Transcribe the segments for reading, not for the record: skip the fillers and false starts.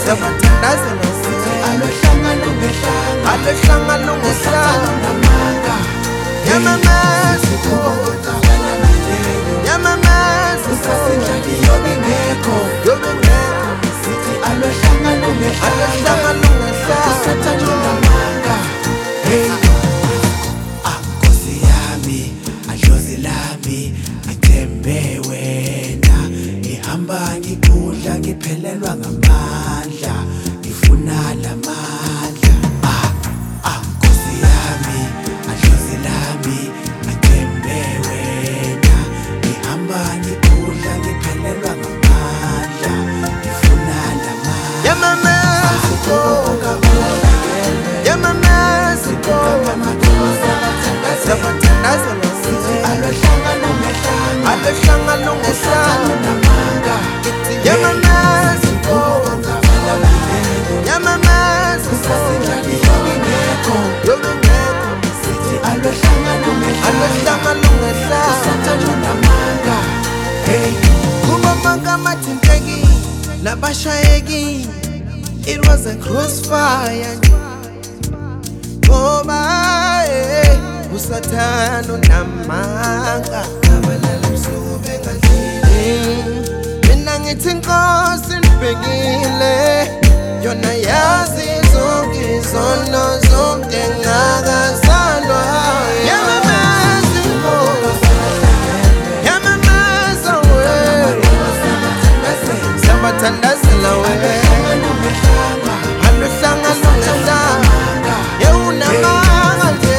Sabathandazela sithi alohlanga lungehlanga yamamazi yamamazi yobengekho sithi alohlanga lungehlanga lunamanga hey Nkosi yami adlozi lami ngithembe wena ngihamba ngikudla ngiphelelwa ngamandla ngifuna lamandla Nkosi yami adlozi lami ngithembe wena ngihamba ngikudla ngiphelelwa ngamandla ngifuna lamandla yamamazi yamamazi sabathandazela sithi alohlanga lungehlanga yamamazi yamamazi yobengekho sithi alohlanga lungehlanga hey kuba bonke amathinteki nabashayeki it was a crossfire ngoba usathana unamanga abalala ebusuku bengadlile mina ngithi Nkosi nibhekile yona yazi zonke izono zonke ngakazalwa yamamazi yamamazi sabathandazela wena alohlanga lungehlanga yewunamanga nje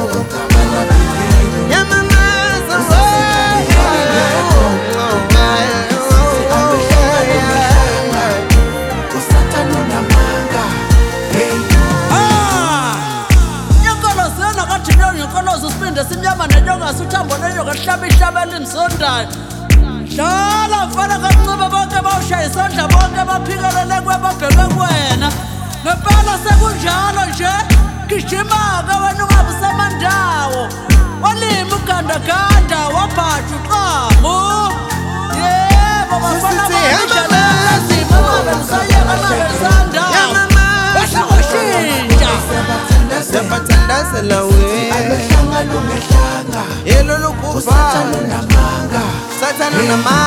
simnyama nenyoka suthambo nenyoka hlaba ihlabela imsondayo dlala mfana kancube bonke bawushaya isandla bonke baphikelele kwebabheke kuwena ngempela sekunjalo nje gijima-ke wena ungabi samandawo walima ugandaganda wabhaja uqamu yebo bafana baishaazima ngabe msayeka nabesandawo wahlokushintsha sabathandazela wena yelo lukufa sathana namanga